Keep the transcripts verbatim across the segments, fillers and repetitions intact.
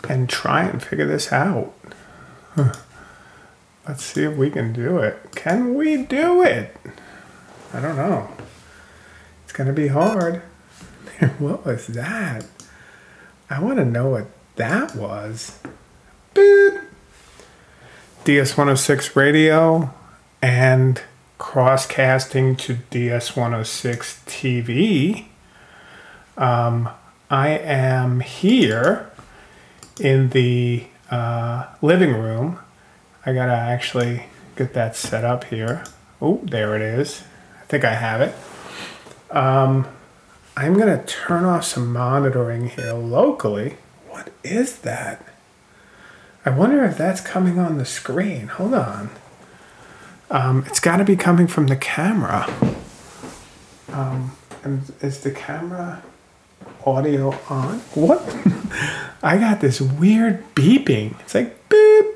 and try and figure this out. Huh. Let's see if we can do it. Can we do it? I don't know. It's going to be hard. What was that? I want to know what that was. Boop. D S one oh six radio and crosscasting to D S one oh six T V. Um, I am here in the uh, living room. I gotta actually get that set up here. Oh, there it is. I think I have it. Um, I'm gonna turn off some monitoring here locally. What is that? I wonder if that's coming on the screen. Hold on. Um, it's gotta be coming from the camera. Um, and is the camera audio on? What? I got this weird beeping. It's like beep.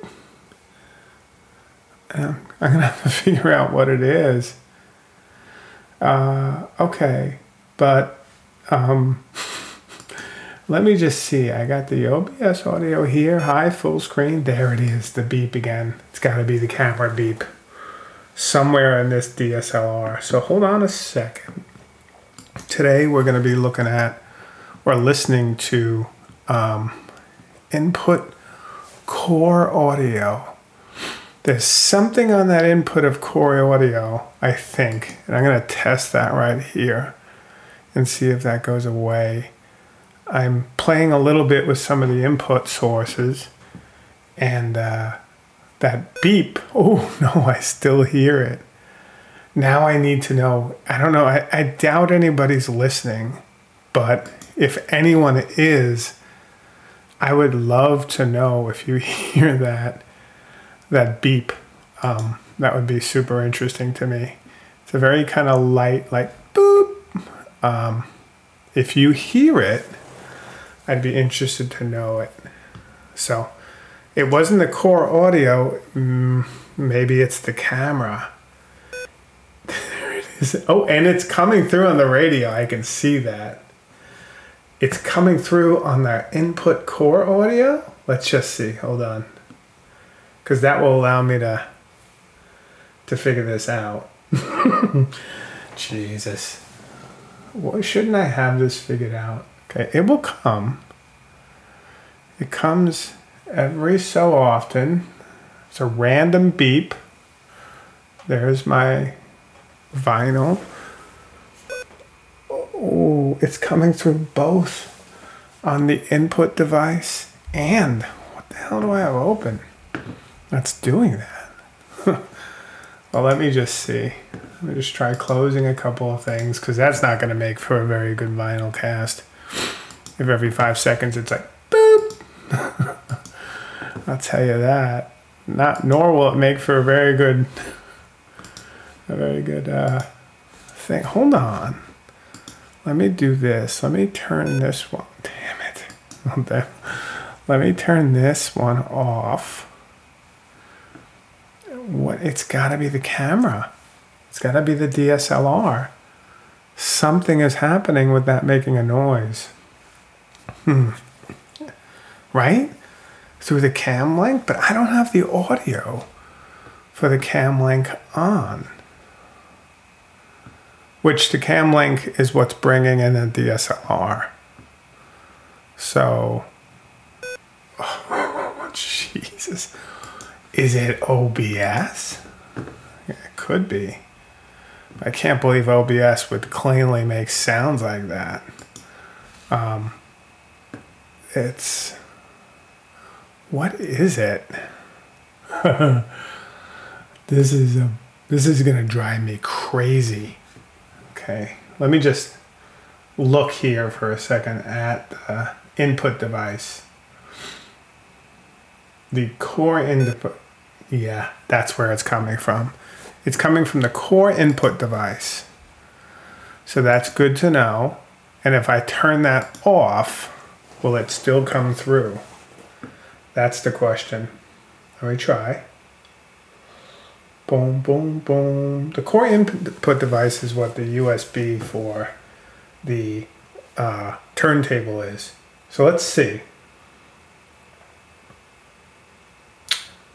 Um, I'm gonna have to figure out what it is. Uh, okay, but um, let me just see. I got the O B S audio here, high, full screen. There it is, the beep again. It's got to be the camera beep somewhere in this D S L R. So hold on a second. Today we're going to be looking at or listening to um, input core audio. There's something on that input of core audio, I think, and I'm going to test that right here and see if that goes away. I'm playing a little bit with some of the input sources, and uh, that beep, oh no, I still hear it. Now I need to know, I don't know, I, I doubt anybody's listening, but if anyone is, I would love to know if you hear that. That beep, um, that would be super interesting to me. It's a very kind of light, like boop. Um, if you hear it, I'd be interested to know it. So it wasn't the core audio. Mm, maybe it's the camera. There it is. Oh, and it's coming through on the radio. I can see that. It's coming through on the input core audio. Let's just see. Hold on. Because that will allow me to to figure this out. Jesus. Why shouldn't I have this figured out? Okay, it will come. It comes every so often. It's a random beep. There's my vinyl. Oh, it's coming through both on the input device and what the hell do I have open? That's doing that. Well, let me just see. Let me just try closing a couple of things, because that's not going to make for a very good vinyl cast. If every five seconds it's like, boop. I'll tell you that. Not, nor will it make for a very good, a very good uh, thing. Hold on. Let me do this. Let me turn this one. Damn it. Let me turn this one off. What? It's got to be the camera. It's got to be the D S L R. Something is happening with that making a noise. Hmm. Right? Through the cam link? But I don't have the audio for the cam link on. Which the cam link is what's bringing in the D S L R. So, oh, Jesus. Is it O B S? Yeah, it could be. I can't believe O B S would cleanly make sounds like that. Um, it's... What is it? This is a, this is going to drive me crazy. Okay, let me just look here for a second at the input device. The core input, yeah, that's where it's coming from. It's coming from the core input device. So that's good to know. And if I turn that off, will it still come through? That's the question. Let me try. Boom, boom, boom. The core input device is what the U S B for the uh, turntable is. So let's see.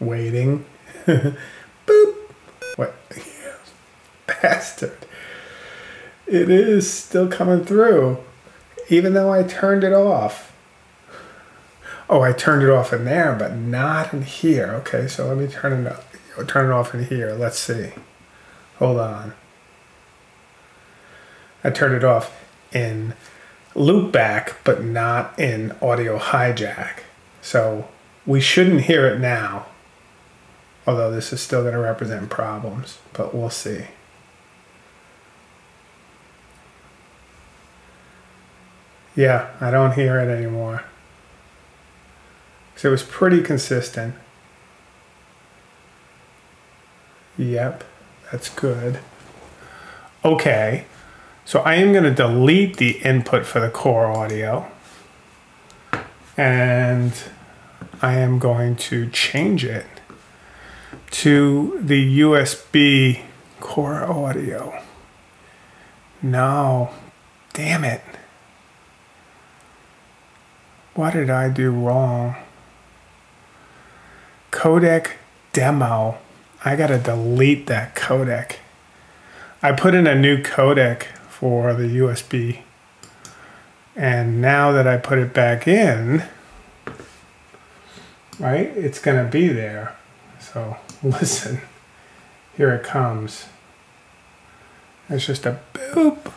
Waiting. Boop. What? Bastard. It is still coming through, even though I turned it off. Oh, I turned it off in there, but not in here. Okay, so let me turn it, turn it off in here. Let's see. Hold on. I turned it off in loopback, but not in audio hijack. So we shouldn't hear it now. Although this is still going to represent problems, but we'll see. Yeah, I don't hear it anymore. So it was pretty consistent. Yep, that's good. Okay, so I am going to delete the input for the core audio. And I am going to change it to the U S B core audio. No, damn it. What did I do wrong? Codec demo. I gotta delete that codec. I put in a new codec for the U S B. And now that I put it back in, right, it's gonna be there. So listen, here it comes. It's just a boop,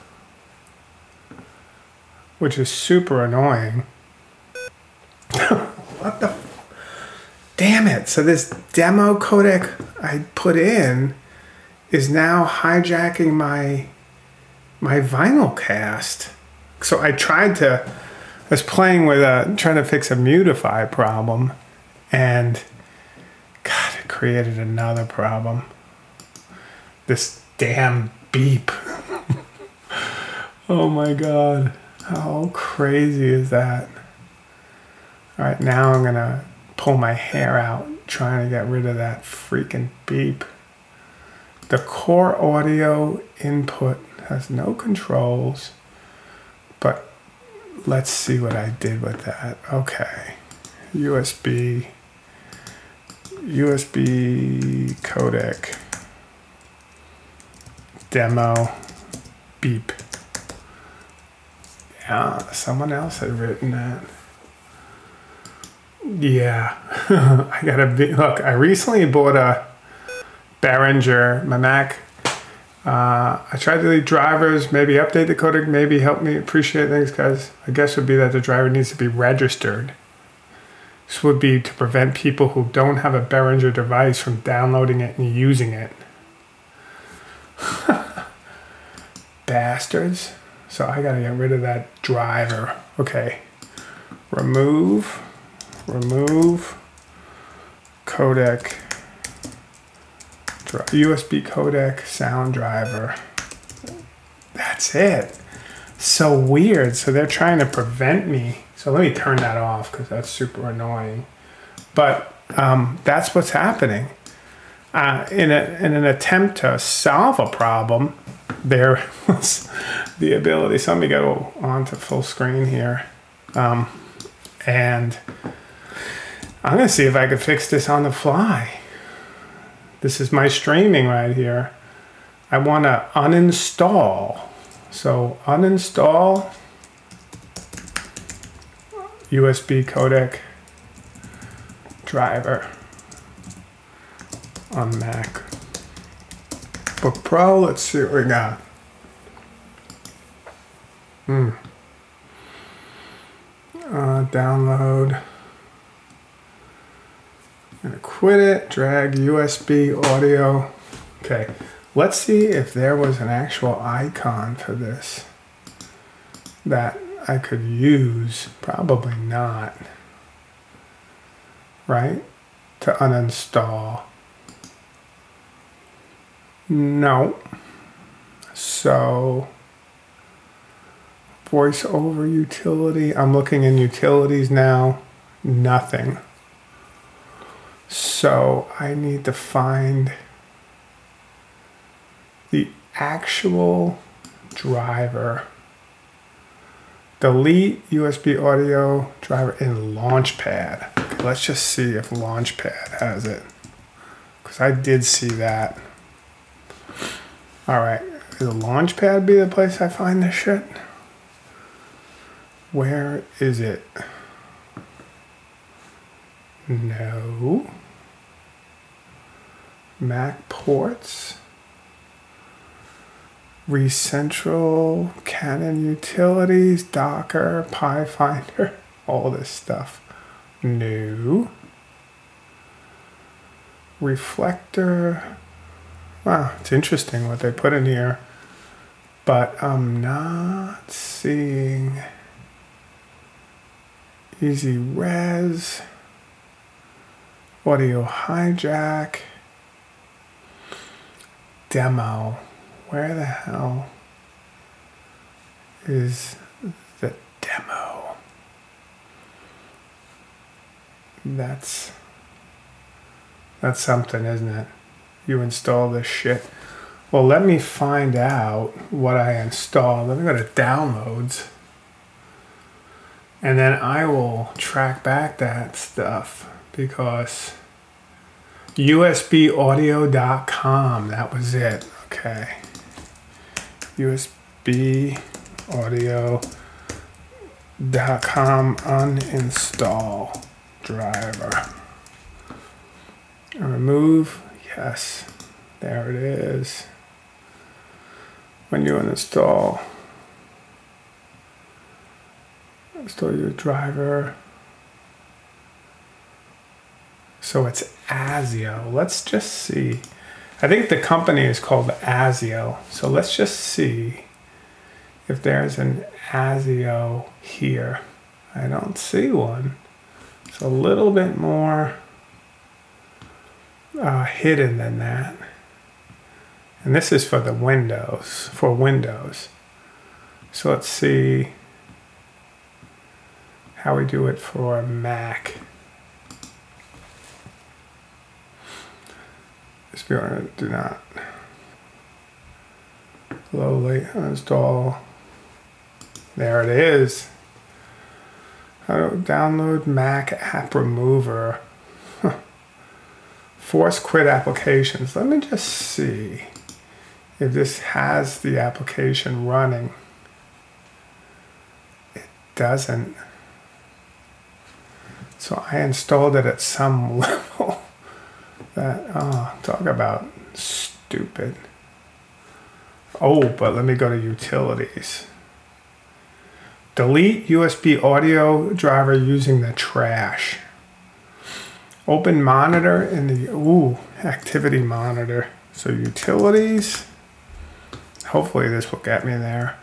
which is super annoying. What the? Damn it. So this demo codec I put in is now hijacking my my vinyl cast. So I tried to, I was playing with a, trying to fix a Mutify problem, and God, it created another problem. This damn beep. Oh my God. How crazy is that? All right, now I'm gonna pull my hair out trying to get rid of that freaking beep. The core audio input has no controls, but let's see what I did with that. Okay, U S B, U S B codec, demo, beep. Yeah, someone else had written that. Yeah, I gotta be, look, I recently bought a Behringer, my Mac. Uh, I tried to delete drivers, maybe update the codec, maybe help me appreciate things, because I guess would be that the driver needs to be registered. This would be to prevent people who don't have a Behringer device from downloading it and using it. Bastards. So I gotta get rid of that driver. Okay, remove. Remove codec, U S B codec, sound driver. That's it. So weird. So they're trying to prevent me. So let me turn that off because that's super annoying. But um, that's what's happening. Uh, in, a, in an attempt to solve a problem, there was the ability. So let me go on to full screen here. Um, and I'm going to see if I can fix this on the fly. This is my streaming right here. I want to uninstall. So uninstall U S B codec driver on Mac Book Pro. Let's see what we got. Hmm. Uh, download. I'm gonna quit it, drag U S B audio. Okay, let's see if there was an actual icon for this that I could use. Probably not, right? To uninstall. No. So, voice over utility. I'm looking in utilities now. Nothing. So I need to find the actual driver. Delete U S B audio driver in Launchpad. Okay, let's just see if Launchpad has it. Because I did see that. Alright, will Launchpad be the place I find this shit? Where is it? No. Mac ports. ReCentral, Canon Utilities, Docker, PyFinder, all this stuff. No. Reflector. Wow, it's interesting what they put in here. But I'm not seeing Easy Res, Audio Hijack, Demo. Where the hell is the demo? That's that's something, isn't it? You install this shit. Well, let me find out what I installed. Let me go to downloads. And then I will track back that stuff because U S B audio dot com, that was it. Okay. U S B audio dot com uninstall driver. Remove, yes, there it is. When you uninstall, install your driver. So it's ASIO. Let's just see. I think the company is called ASIO. So let's just see if there's an ASIO here. I don't see one. It's a little bit more uh, hidden than that. And this is for the Windows, for Windows. So let's see how we do it for Mac. Just be able to do not slowly uninstall. There it is. How to download Mac App Remover. Force quit applications. Let me just see if this has the application running. It doesn't. So I installed it at some level. That, oh, talk about stupid. Oh, but let me go to utilities. Delete U S B audio driver using the trash. Open monitor in the, ooh, activity monitor. So utilities. Hopefully this will get me there.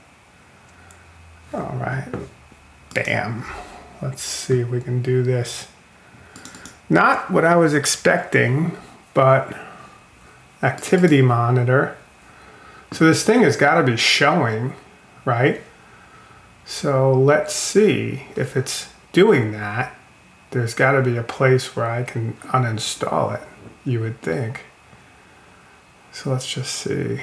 All right. Bam. Let's see if we can do this. Not what I was expecting, but activity monitor. So this thing has got to be showing, right? So let's see if it's doing that. There's got to be a place where I can uninstall it, you would think. So let's just see.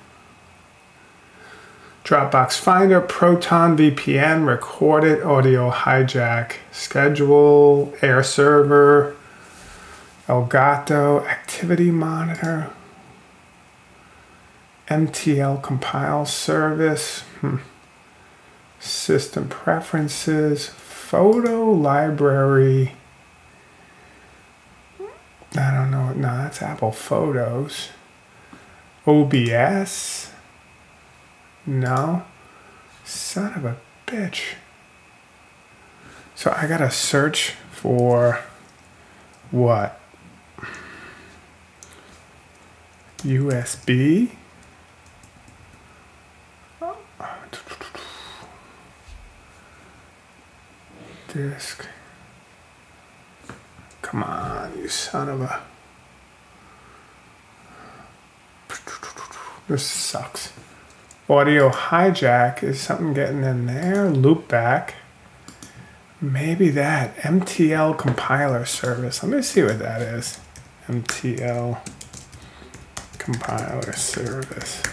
Dropbox Finder, Proton V P N, Recorded, Audio Hijack, Schedule, Air Server, Elgato, Activity Monitor, M T L Compile Service, hmm. System Preferences, Photo Library. I don't know. No, that's Apple Photos. O B S. No. Son of a bitch. So I gotta search for what? U S B? Disk. Come on, you son of a... This sucks. Audio hijack, is something getting in there? Loopback. Maybe that. M T L compiler service. Let me see what that is. M T L compiler service.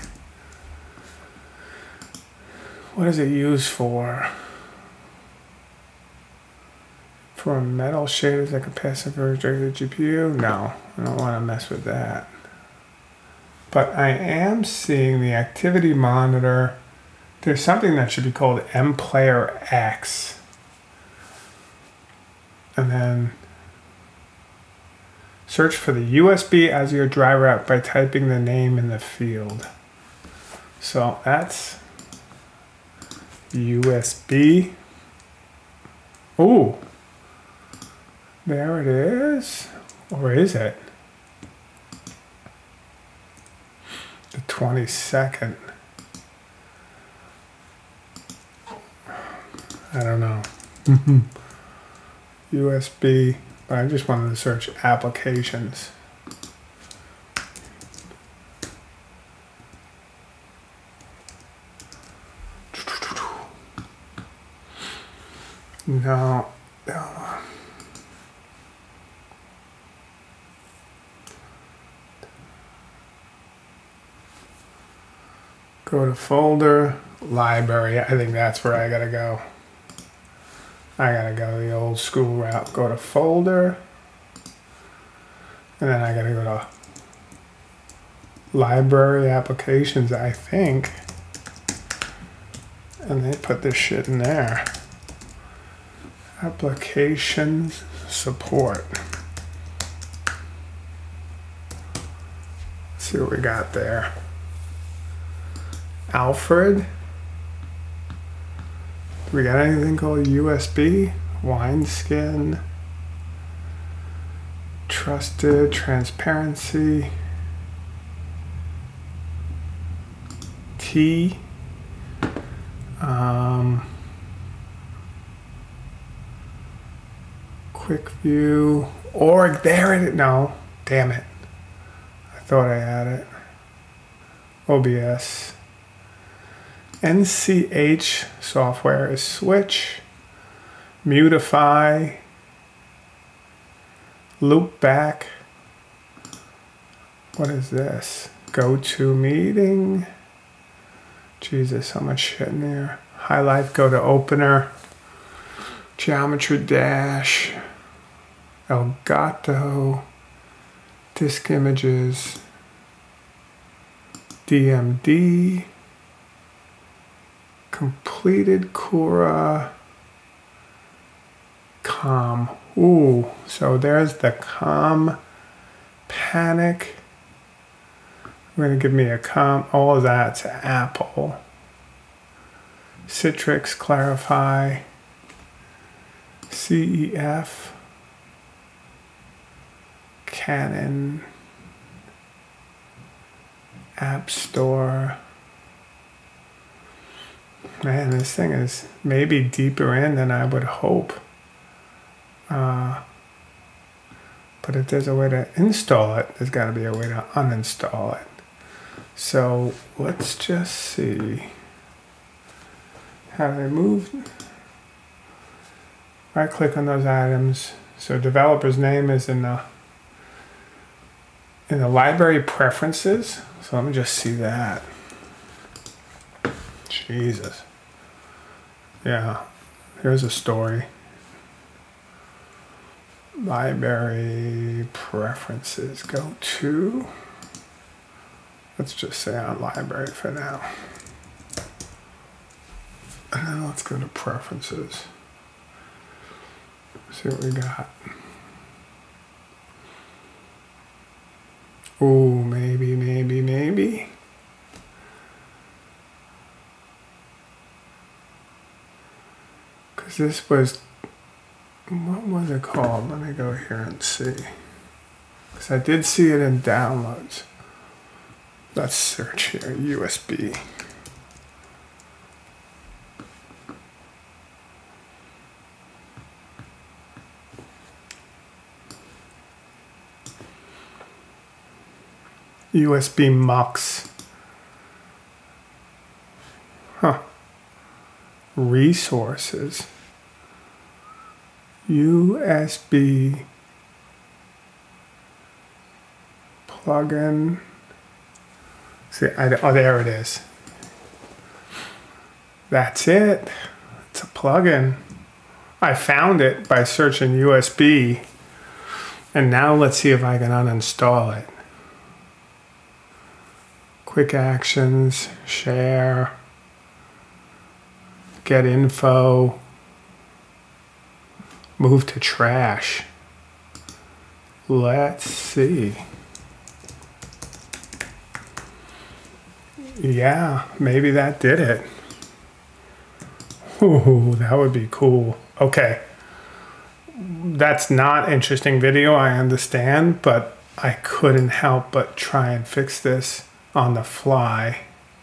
What is it used for? For metal shaders that can pass the refrigerator G P U? No, I don't want to mess with that. But I am seeing the activity monitor. There's something that should be called MPlayer X. And then search for the U S B as your driver out by typing the name in the field. So that's U S B. Ooh. There it is. Or is it? The twenty-second. I don't know. U S B, but I just wanted to search applications. No. No. Go to folder, library. I think that's where I gotta go. I gotta go the old school route. Go to folder, and then I gotta go to library applications, I think. And they put this shit in there. Applications support. Let's see what we got there. Alfred. Do we got anything called U S B? Wineskin. Trusted. Transparency. T. Um, quick view. Org. There it is. No. Damn it. I thought I had it. O B S. N C H software is Switch, Mutify, Loopback. What is this? Go to meeting. Jesus, how much shit in there. Highlight, go to opener. Geometry Dash. Elgato. Disk images. D M D. Completed Cura. Com. Ooh, so there's the Com Panic. We're going to give me a Com. All of that's Apple. Citrix, Clarify. C E F. Canon. App Store. Man, this thing is maybe deeper in than I would hope. Uh, but if there's a way to install it, there's got to be a way to uninstall it. So let's just see how they move. Right click on those items. So developer's name is in the in the library preferences. So let me just see that. Jesus. Yeah, here's a story. Library preferences. Go to. Let's just say on library for now. And then let's go to preferences. See what we got. Oh, maybe, maybe, maybe. Because this was, what was it called? Let me go here and see. Because I did see it in downloads. Let's search here, U S B. U S B Mux. Huh. Resources. U S B plugin. See, I, oh, there it is. That's it. It's a plugin. I found it by searching U S B, and now let's see if I can uninstall it. Quick actions, share, get info, move to trash. Let's see. Yeah, maybe that did it. Ooh, that would be cool. Okay. That's not interesting video, I understand, but I couldn't help but try and fix this on the fly.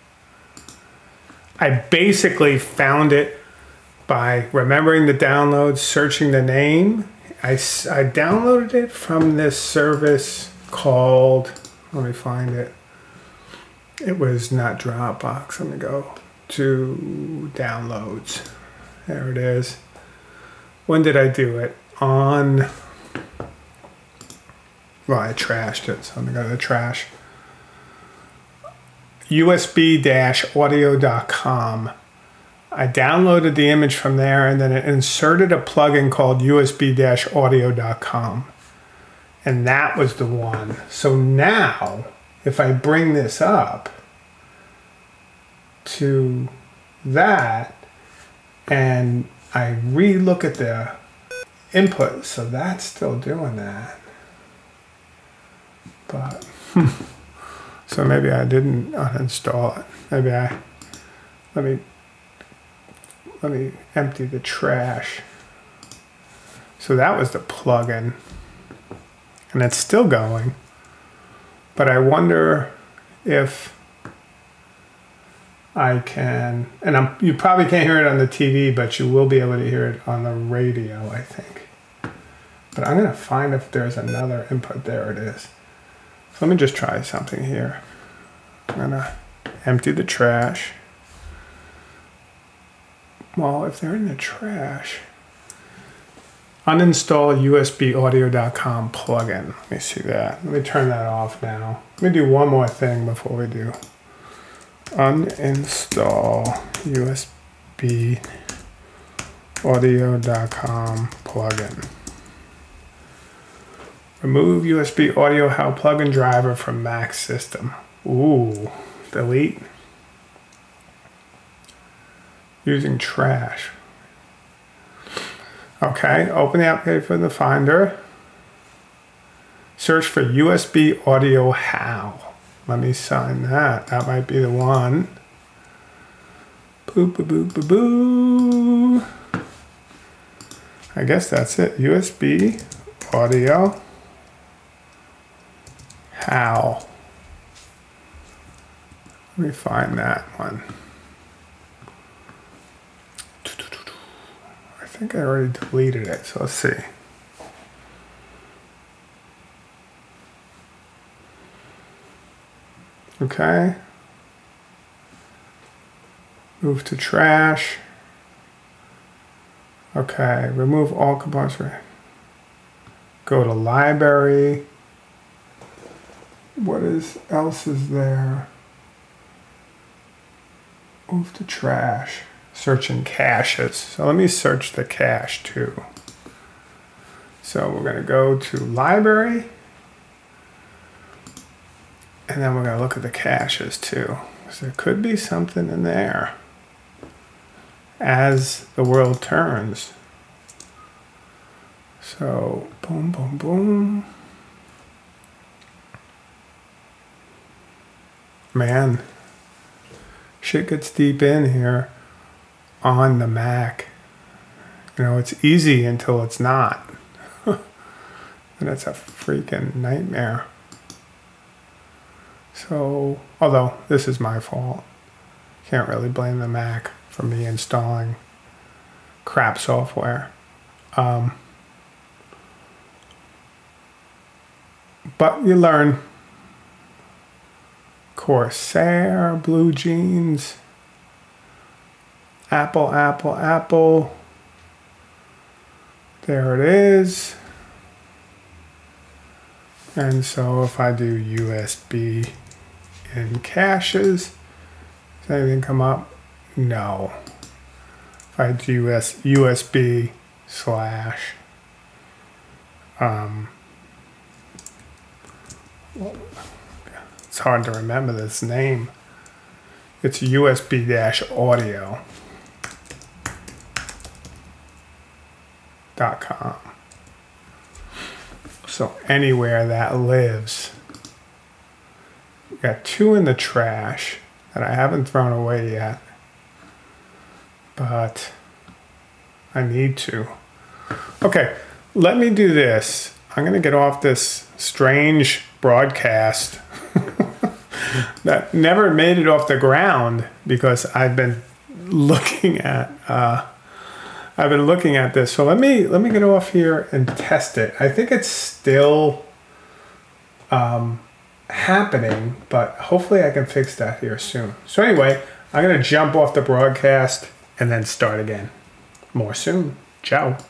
I basically found it by remembering the download, searching the name. I, I downloaded it from this service called, let me find it. It was not Dropbox. Let me go to downloads. There it is. When did I do it? On, well, I trashed it, so I'm gonna go to the trash. U S B audio dot com. I downloaded the image from there and then it inserted a plugin called U S B audio dot com. And that was the one. So now, if I bring this up to that and I re-look at the input, so that's still doing that. But, so maybe I didn't uninstall it. Maybe I, let me, let me empty the trash. So that was the plugin. And it's still going. But I wonder if I can, and I'm, you probably can't hear it on the T V, but you will be able to hear it on the radio, I think. But I'm going to find if there's another input. There it is. So let me just try something here. I'm going to empty the trash. Well, if they're in the trash, uninstall U S B audio dot com plugin. Let me see that. Let me turn that off now. Let me do one more thing before we do. Uninstall U S B audio dot com plugin. Remove U S B audio how plugin driver from Mac system. Ooh, delete. Using trash. Okay, open the application from the Finder. Search for U S B audio how. Let me sign that. That might be the one. Boo, boo, boo, boo, boo. I guess that's it. U S B audio how. Let me find that one. I think I already deleted it, so let's see. Okay. Move to trash. Okay, remove all components. Go to library. What is else is there? Move to trash. Searching caches. So let me search the cache too. So we're going to go to library. And then we're going to look at the caches too. So there could be something in there as the world turns. So boom, boom, boom. Man, shit gets deep in here on the Mac. You know, it's easy until it's not. And it's a freaking nightmare. So, although this is my fault, can't really blame the Mac for me installing crap software. Um, but you learn. Corsair, Blue Jeans, Apple, Apple, Apple. There it is. And so if I do U S B in caches, does anything come up? No. If I do U S, U S B slash um, it's hard to remember this name. It's U S B audio dot com. So anywhere that lives. We got two in the trash that I haven't thrown away yet, but I need to. Okay, let me do this. I'm going to get off this strange broadcast that never made it off the ground because I've been looking at uh, I've been looking at this. So let me let me get off here and test it. I think it's still um, happening, but hopefully I can fix that here soon. So anyway, I'm going to jump off the broadcast and then start again. More soon. Ciao.